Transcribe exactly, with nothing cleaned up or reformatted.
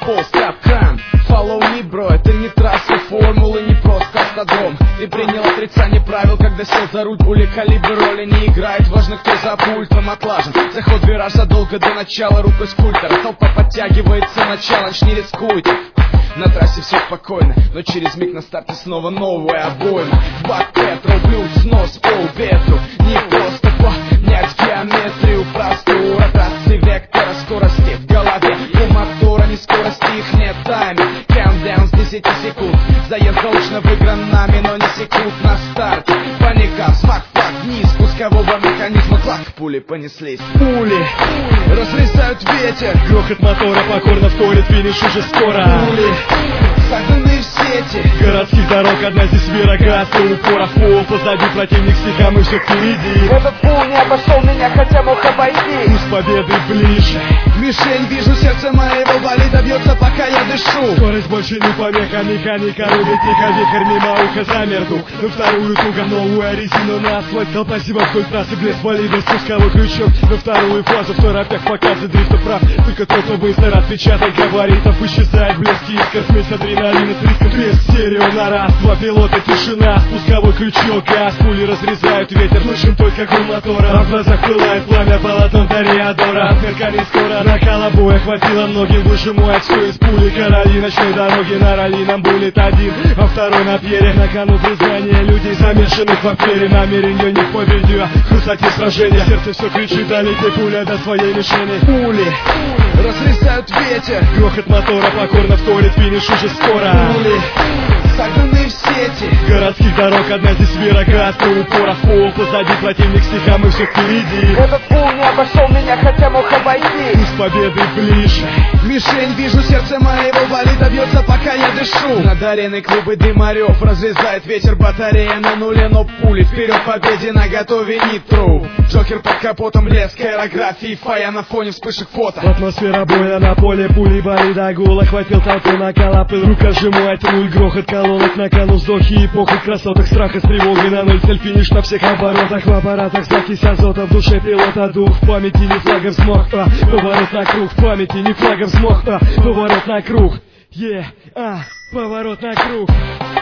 футбол, стяп-кран. Follow me, бро, это не трасса, формулы, не просто автодром. Ты принял отрицание правил, когда сел за руль. Пули калибр роли не играет, важно, кто за пультом отлажен. Заход вираж задолго до начала, рукой скульптора. Толпа подтягивается на челлендж, не рискуйте. На трассе все спокойно, но через миг на старте снова новая обойма. Бак петрол, блюд, снос, пол ветру. Не просто понять геометрию простую. Ротации вектора скорости в голове. У мотора не скорости, их нет тайминг. Countdown с десяти секунд. Заезд заочно выигран нами, но не секунд на старте. Паника, смак, флаг, вниз пускового механизма. Клак, пули понеслись. Пули разрезают ветер. Грохот мотора покорно вторит, финиш уже скоро. Пули согнаны в сети городских дорог, одна здесь верогатка. Упора в пол, позади противник стиха, мы все впереди. Этот пул не обошел меня, хотя мог обойти. Пусть победы ближе. Мишень вижу, сердце моего болида бьется, пока я дышу. Скорость больше не помеха, механика рубит тихо, вихрь мимо уха замер дух. На вторую туго новую резину на асфальт. Толпа себя вдоль трассы, блеск болида, спусковой крючок. На вторую фазу, второй опять показывает дрифта прав. Только тот, кто быстро отпечаток габаритов, исчезает блеск искр, смесь адреналина с риском. Треск стерео на раз, два пилота, тишина. Спусковой крючок, газ, пули разрезают ветер. Слышим только гул мотора, а в глазах пылает пламя полотон Тореадора. Отмеркали скоро, накала боя хватило многим. Выжимает все из пули короли ночной дороги. На ралли нам булит один, а второй на пьере. На кону признание людей, замешанных в афере. Намерение не в победе, а в красоте сражения. Сердце все кричит, долетит пуля до своей мишени. Пули разрезают ветер. Грохот мотора покорно вторит, финиш уже скоро. Пули согнаны в сети городских дорог, одна здесь верогатка. Упора в пол, позади противник стиха, мы все впереди. Этот пул не обошел меня, хотя мог обойти. Пусть победы ближе. Мишень вижу, сердце моего болида бьется, пока я дышу. Над ареной клубы дымарев разрезает ветер, батарея на нуле, но пули вперед победе на готове нитро. Джокер под капотом, блеск аэрографии, фая на фоне вспышек фото. Атмосфера боя на поле, пули болида, гул охватил толпу, накала пыл. Рука сжимает руль, грохот колонок, на кону вздохи и похоть, красоток, страха с тревогой на ноль, цель финиш на всех оборотах. В аппаратах закись азота, в душе пилота дух, в памяти не флагом взмах, а, поворот на круг, в памяти не флагом взмах, а, поворот на круг, е, yeah, а, поворот на круг.